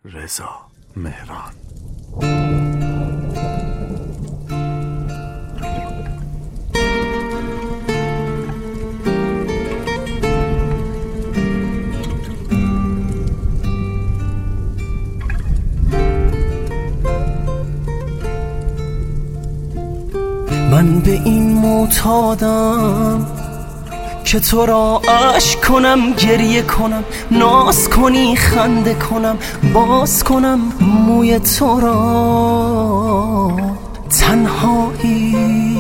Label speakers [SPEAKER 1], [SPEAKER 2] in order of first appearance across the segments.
[SPEAKER 1] رضا مهران.
[SPEAKER 2] من به این معتادم که تو را اشک کنم، گریه کنم، ناز کنی، خنده کنم، باز کنم موی تو را. تنهایی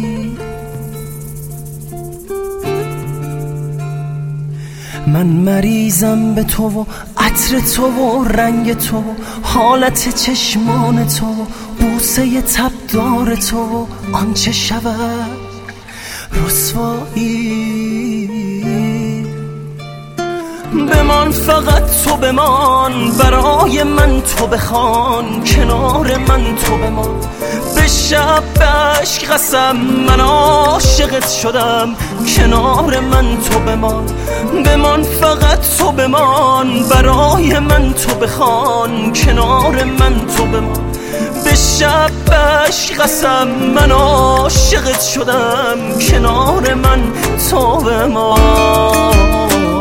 [SPEAKER 2] من مریضم به تو و عطر تو و رنگ تو و حالت چشمان تو و بوسه تبدار تو و آنچه شود رسوایی. بمان فقط تو بمان، برای من تو بخوان، کنار من تو بمان. به شب به عشق قسم من عاشقت شدم، کنار من تو بمان. بمان فقط تو بمان، برای من تو بخوان، کنار من تو بمان. به شب به عشق قسم من عاشقت شدم، کنار من تو بمان.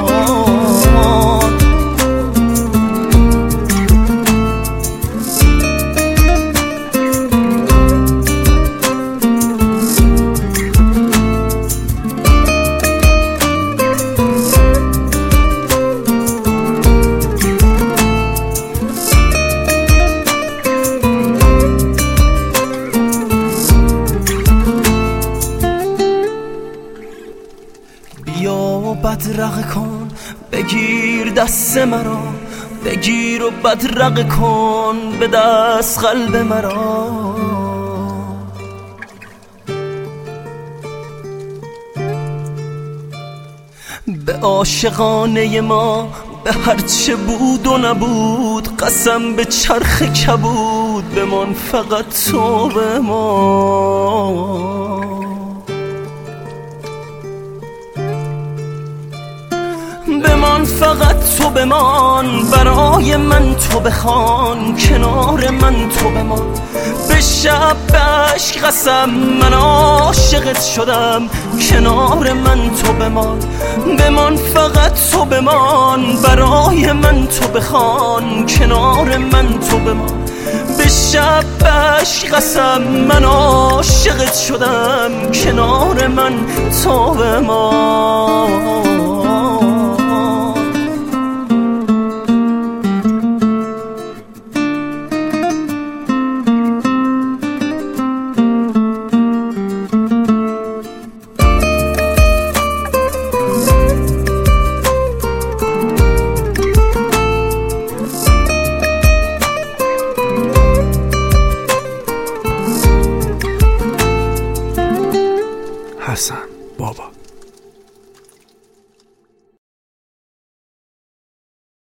[SPEAKER 2] بیا بدرقه کن، بگیر دست مرا، بگیر و بدرقه کن به دست قلب مرا. به عاشقانه ما، به هرچه بود و نبود، قسم به چرخ کبود، بمان فقط تو بمان. بمان فقط تو بمان، برای من تو بخوان، کنار من تو بمان. به شب به عشق قسم من عاشقت شدم، کنار من تو بمان. بمان فقط تو بمان، برای من تو بخوان، کنار من تو بمان. به شب به عشق قسم من عاشقت شدم، کنار من تو بمان.
[SPEAKER 1] حسن بابا.